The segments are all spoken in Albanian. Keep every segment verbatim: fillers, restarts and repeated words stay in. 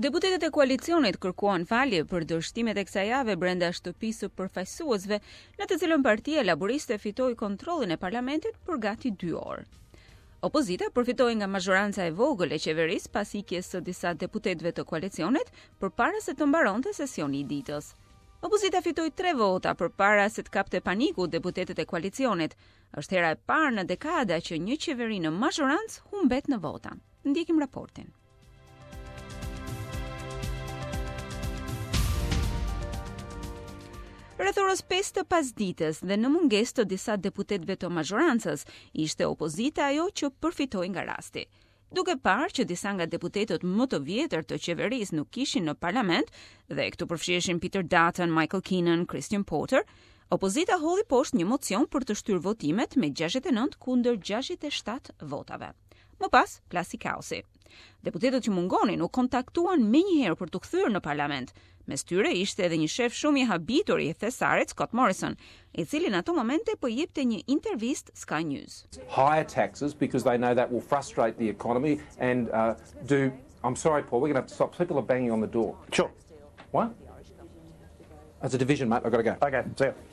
Deputetët e koalicionit kërkuan falje për dështimet e kësaj jave brenda shtëpisë së përfaqësuesve, në të cilën Partia Laboriste fitoi kontrollin e parlamentit për gati dy orë. Opozita përfitoi nga mazhoranca e vogël e qeverisë pas ikjes së disa deputetëve të koalicionit përpara se të mbaronte sesioni i ditës. Opozita fitoi tre vota përpara se të kapte paniku deputetët e koalicionit. Është hera e parë në dekada që një qeveri në mazhorancë humbet në vota. Ndjekim raportin. Rreth orës pesë të pasdites dhe në mungesë të disa deputetëve të mazhorancës, ishte opozita ajo që përfitoi nga rasti. Duke parë që disa nga deputetët më të vjetër të qeverisë nuk ishin në parlament, dhe këtu përfshiheshin Peter Dutton, Michael Keenan, Christian Porter, opozita holli poshtë një mocion për të shtyrë votimet me gjashtëdhjetë e nëntë kundër gjashtëdhjetë e shtatë votave. Më pas, plasi kaosi. Deputetët që mungonin u kontaktuan menjëherë për të kthyer në parlament. Mes tyre ishte edhe një shef shumë i habitur i thesarit, Scott Morrison, i cili në ato momente po jepte një intervistë Sky News. Higher taxes because they know that will frustrate the economy and uh, do. I'm sorry, Paul. We're going to have to stop. People are banging on the door. Sure. What? As a division, mate. I've got to go. Okay. See you.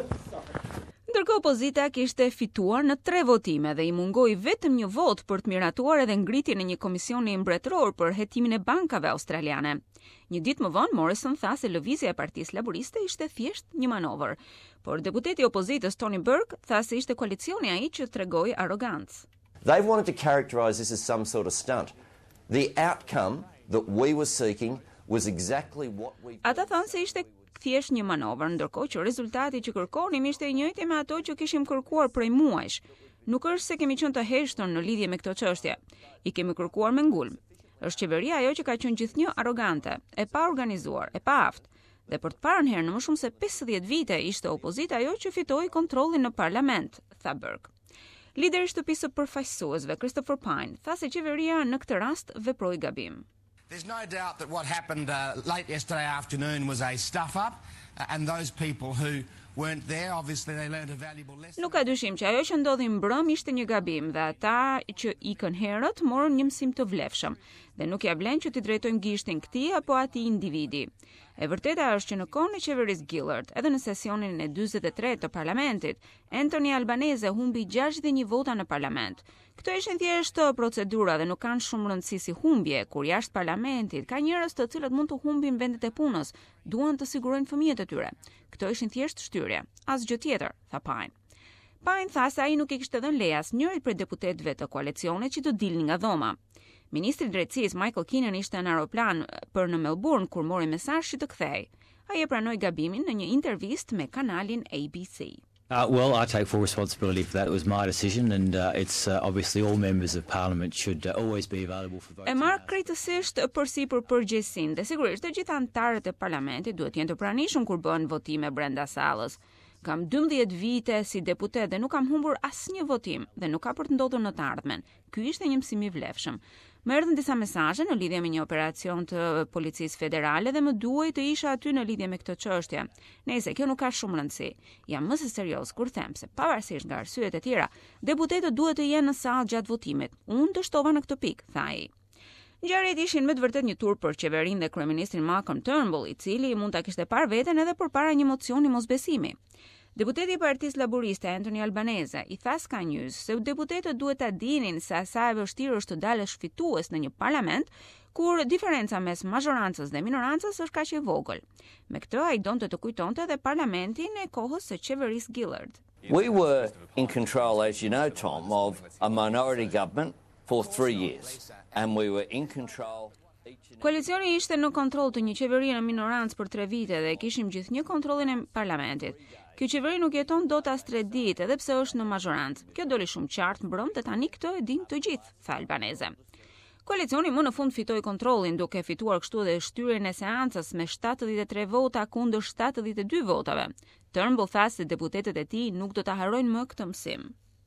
Ndërkohë opozita kishte fituar në tre votime dhe i mungoi vetëm një vot për të miratuar edhe ngritjen e një komisioni mbretëror për hetimin e bankave australiane. Një ditë më vonë, Morrison tha se lëvizja e Partisë Laboriste ishte thjesht një manovër, por deputeti i opozitës Tony Burke tha se ishte koalicioni ai që tregoi arrogancë. They wanted to characterise this as some sort of stunt. The outcome that we were seeking was exactly what we. Ata thanë se ishte thjesht një manovër, ndërkohë që rezultati që kërkonim ishte i njëjti me ato që kishim kërkuar prej muajsh. Nuk është se kemi qenë të heshtur në lidhje me këto çështje. I kemi kërkuar me ngulm. Është qeveria ajo që ka qenë gjithnjë arrogante, e pa organizuar, e pa aftë. Dhe për të parën herë në më shumë se pesëdhjetë vite ishte opozita ajo që fitoi kontrollin në parlament, tha Burke. Lideri i shtëpisë së përfaqësuesve, Christopher Pyne, tha se qeveria në këtë rast veproi gabim. There's no doubt that what happened uh, late yesterday afternoon was a stuff-up, uh, and those people who weren't there, obviously they learned a valuable lesson. Nuk ka dyshim që ajo që ndodhi mbrëm ishte një gabim dhe ata që ikën herët morën një mësim të vlefshëm dhe nuk ja vlen që t'i drejtojmë gishtin këtij apo atij individi. E vërteta është që në kohën e qeverisë Gillard, edhe në sesionin e dyzet e tretë të parlamentit, Anthony Albanese humbi gjashtëdhjetë e një vota në parlament. Këto ishin thjesht procedura dhe nuk kanë shumë rëndësi si humbje, kur jashtë parlamentit ka njerëz të cilët mund të humbin vendet e punës, duan të sigurojnë fëmijët e tyre. Këto ishin thjesht shtyrje, asgjë tjetër, tha Pyne. Pyne tha se ai nuk i kishte dhënë lejas njërit prej deputetëve të koalicionit që të dilnin nga dhoma. Ministri i Drejtësisë Michael Keenan ishte në aeroplan për në Melbourne kur mori mesazh që të kthehej. Ai e pranoi gabimin në një intervistë me kanalin A B C. Uh, well, I take full responsibility for that. It was my decision, and uh, it's uh, obviously all members of Parliament should uh, always be available for voting. E marr krejtësisht përsipër përgjegjësinë dhe sigurisht të gjithë anëtarët e parlamentit duhet të jenë të pranishëm kur bëhen votime brenda sallës. Kam dymbëdhjetë vite si deputet dhe nuk kam humbur asnjë votim dhe nuk ka për të ndodhur në të ardhmen. Ky ishte një mësim i vlefshëm. Më erdhën disa mesazhe në lidhje me një operacion të policisë federale dhe më duhej të isha aty në lidhje me këtë çështje. Nëse kjo nuk ka shumë rëndësi, jam më së serioz kur them se pavarësisht nga arsyet e tjera, deputetët duhet të jenë në sallë gjatë votimit. Unë dështova në këtë pikë, tha ai. Ngjarjet ishin me të vërtet një tur për qeverinë dhe kryeministrin Malcolm Turnbull, i cili mund ta kishte parë veten edhe përpara një mocioni mosbesimi. Deputeti i Partisë Laboriste Anthony Albanese i tha Sky News se deputetët duhet ta dinin se sa e vështirë është të dalësh fitues në një parlament kur diferenca mes mazhorancës dhe minorancës është kaq e vogël. Me këtë ai donte të kujtonte edhe parlamentin e kohës së qeverisë Gillard. We were in control, as you know, Tom, of a minority government for three years, and we were in control. Koalicioni ishte në kontroll të një qeverie në minorancë për tre vite dhe kishim gjithnjë kontrollin e parlamentit. Kjo qeveri nuk jeton dot as tre ditë, edhe pse është në mazhorancë. Kjo doli shumë qartë mbrëm dhe tani këtë e din të gjithë, tha Albanese. Koalicioni më në fund fitoi kontrollin duke fituar kështu edhe shtyrjen e seancës me shtatëdhjetë e tre vota kundër shtatëdhjetë e dy votave. Turnbull tha se deputetët e tij nuk do ta harrojnë më këtë mësim.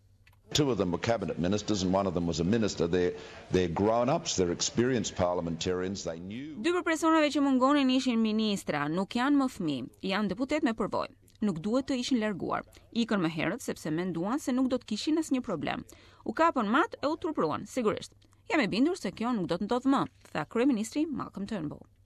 Two of them were cabinet ministers and one of them was a minister. They're, they're grown-ups, they're experienced parliamentarians, they knew. Dy për personave që mungonin ishin ministra, nuk janë më fëmijë, janë deputet me përvojë. Nuk duhet të ishin larguar. Ikën më herët sepse menduan se nuk do të kishin asnjë problem. U kapën mat e u turpruan, sigurisht. Jam e bindur se kjo nuk do të ndodhë më, tha kryeministri Malcolm Turnbull.